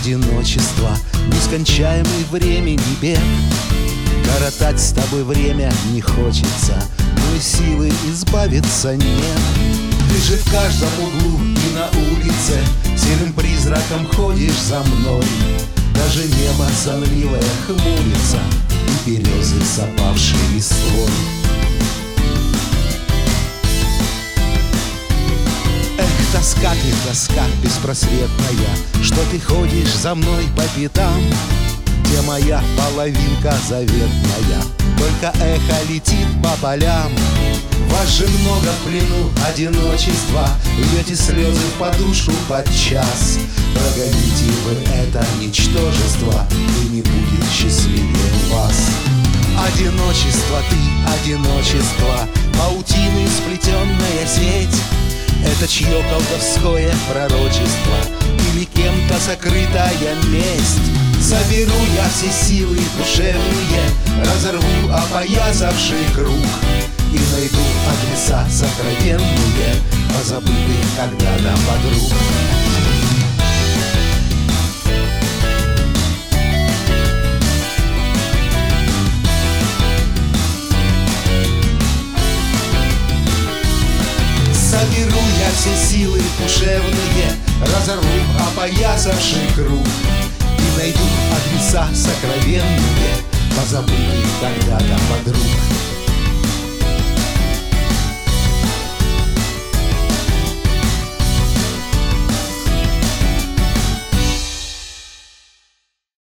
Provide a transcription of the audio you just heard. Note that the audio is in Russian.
одиночества, нескончаемый времени бег. Коротать с тобой время не хочется, но и силы избавиться нет. Ты же в каждом углу и на улице серым призраком ходишь за мной. Даже небо сонливое хмурится, и березы с опавшей листвой. Эх, тоска ты, тоска беспросветная, что ты ходишь за мной по пятам. Где моя половинка заветная, только эхо летит по полям. Вас же много в плену одиночества, льете слезы в подушку подчас. Прогоните вы это ничтожество, и не будет счастливее вас. Одиночество, ты, одиночество, паутины сплетенная сеть. Это чье колдовское пророчество или кем-то сокрытая месть? Соберу я все силы душевные, разорву опоясавший круг и найду адреса сокровенные, позабытых когда-то подруг. Соберу я все силы душевные, разорву опоясавший круг и найду адреса сокровенные, позабытых когда-то подруг.